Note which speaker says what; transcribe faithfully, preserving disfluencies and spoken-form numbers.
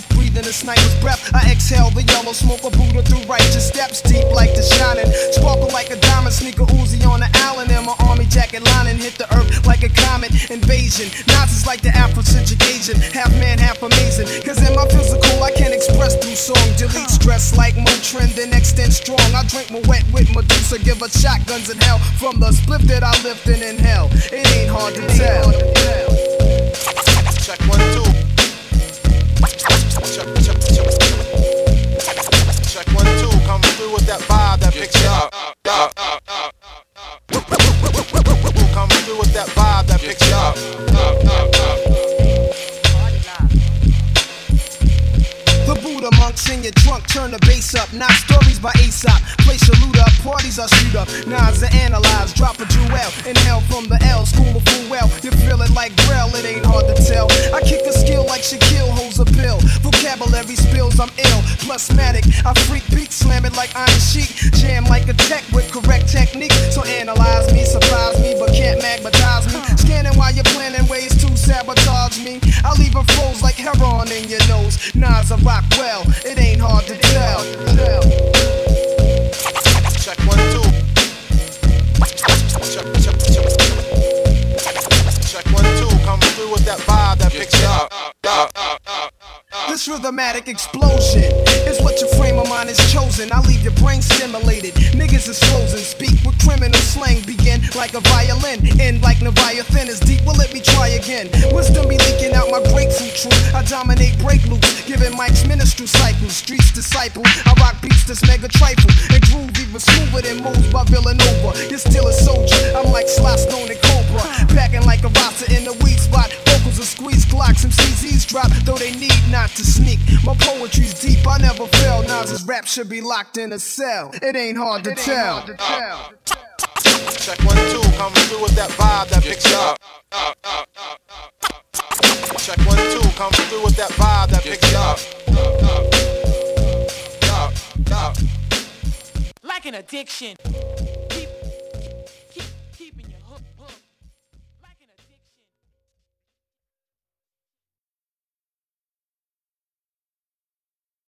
Speaker 1: death, breathing a sniper's breath. I exhale the yellow smoke of Buddha through righteous steps, deep like the shining, sparkle like a diamond, sneaker Uzi on the island, and my army jacket lining hit the earth like a comet invasion. Nazis like the Afrocentric Asian, half man, half amazing. Cause in my physical I can express through song, delete stress like Motrin, then extend strong. I drink my wet with Medusa, give her shotguns in hell from the split that I lift and inhale. It ain't hard to tell.
Speaker 2: Check one, two. Check, check, check. Check one, two. Come through with that vibe that picks you up. Come through with that vibe that picks you up.
Speaker 1: The Buddha monks in your trunk, turn the bass up. Not stories by Aesop. Place your loot up, parties I shoot up. Nas are analyzed, drop a jewel. Inhale from the L, school of full well. You feel it like Braille, it ain't hard to tell. I kick a skill like Shaquille holds a pill. Vocabulary spills, I'm ill. Plusmatic, I freak beat, slam it like Iron Sheik. Jam like a tech with correct technique. So analyze me, surprise me, but can't magnetize me. Scanning while you're planning ways to sabotage me. I leave a froze like heroin in your nose. Nas I rock well, it ain't hard to tell.
Speaker 2: Check one, two. Check, check, check. Check one, two. Come through with that vibe that picks you up.
Speaker 1: This rhythmatic explosion is what your frame of mind is chosen. I leave your brain stimulated. Niggas is frozen. Speak with criminal slang. Begin like a violin. End like Leviathan is deep. Well, let me try again. Wisdom be leaking out my grapefruit truth. I dominate break loops. Giving Mike's ministry cycles. Streets disciple. I rock beats that's mega trifle. And groove even smoother than moves by Villanova. You're still a soldier. I'm like Sly Stone and Cobra. Packing like a Rasta in the weed spot. Vocals are squeeze clocks. Some C Zs drop. Though they need not to sneak. My poetry's deep, I never fail. Nas's rap should be locked in a cell. It ain't hard to tell.
Speaker 2: Check one, two, come through with that vibe that picks you up. Check one, two, come through with that vibe that picks you up.
Speaker 3: Like an addiction.